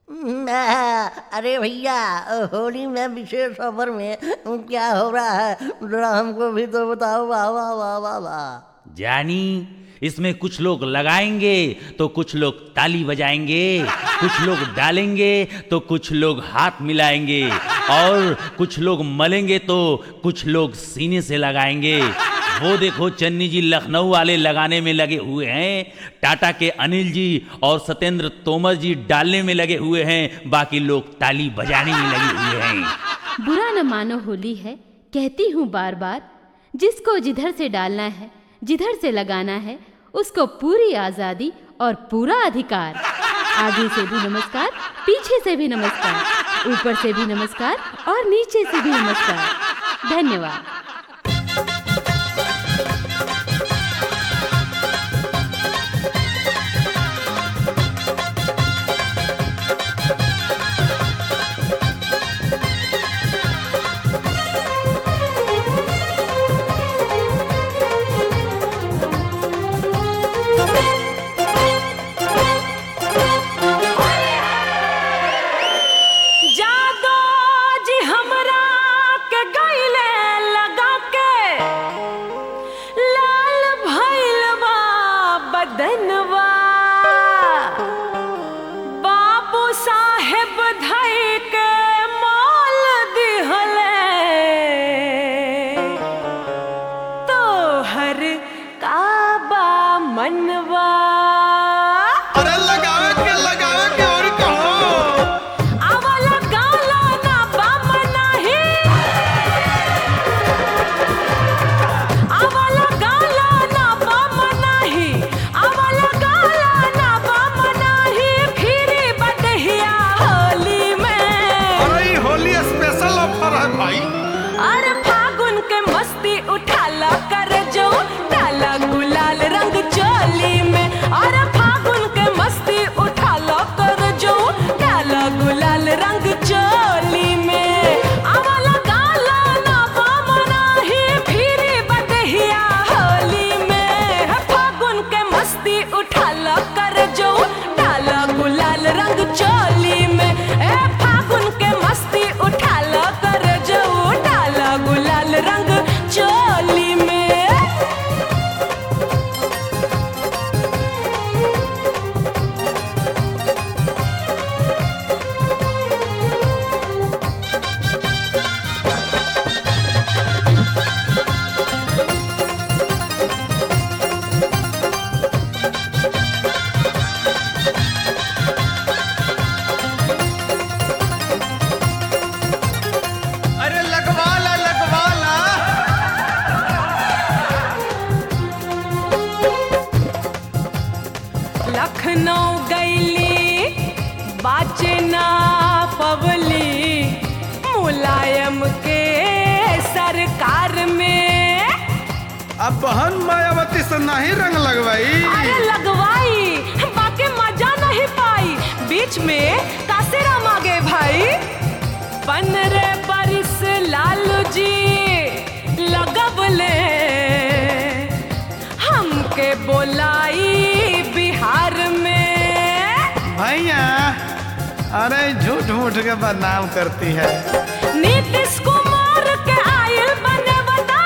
अरे भैया, होली में विशेष ऑफर में क्या हो रहा है, जरा हमको भी तो बताओ। वाह वाह वाह वाह वाह। जानी, इसमें कुछ लोग लगाएंगे तो कुछ लोग ताली बजाएंगे, कुछ लोग डालेंगे तो कुछ लोग हाथ मिलाएंगे, और कुछ लोग मलेंगे तो कुछ लोग सीने से लगाएंगे। वो देखो चन्नी जी लखनऊ वाले लगाने में लगे हुए हैं, टाटा के अनिल जी और सत्येंद्र तोमर जी डालने में लगे हुए हैं, बाकी लोग ताली बजाने में लगे हुए हैं। बुरा न मानो, होली है, कहती हूँ बार बार, जिसको जिधर से डालना है, जिधर से लगाना है, उसको पूरी आज़ादी और पूरा अधिकार। आगे से भी नमस्कार, पीछे से भी नमस्कार, ऊपर से भी नमस्कार और नीचे से भी नमस्कार। धन्यवाद। अब बहन मायावती से नहीं रंग लगवाई? अरे लगवाई, बाकी मजा नहीं पाई, बीच में कासेरा मांगे भाई। 15 बरिस लालू जी लगवले, हमके बोलाई बिहार में। भैया, अरे झूठ मूठ के बदनाम करती है। नीतीश कुमार के आयल बने बता,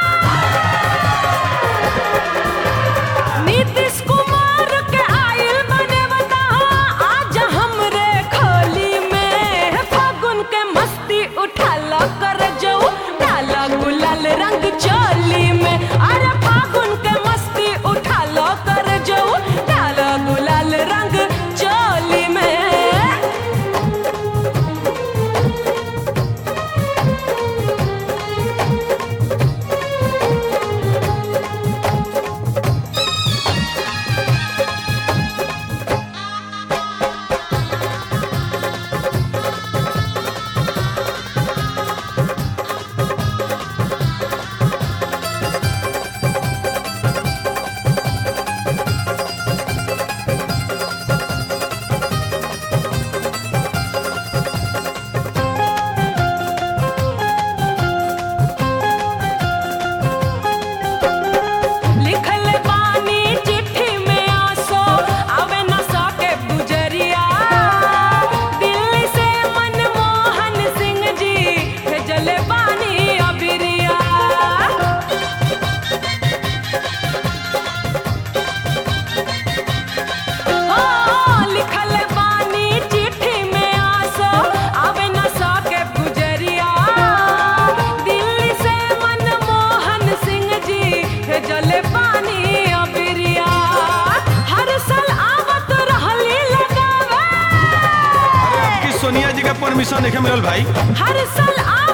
नीतीश कुमार के आयल बने बता, आज हमरे खोली में फागुन के मस्ती उठाला कर जो, डाला गुलाल रंग चोली में। अरे फागुन के मस्ती उठाला कर जो, डाला गुलाल रंग चोली में। सोनिया जी का परमिशन नहीं मिलल भाई। हर साल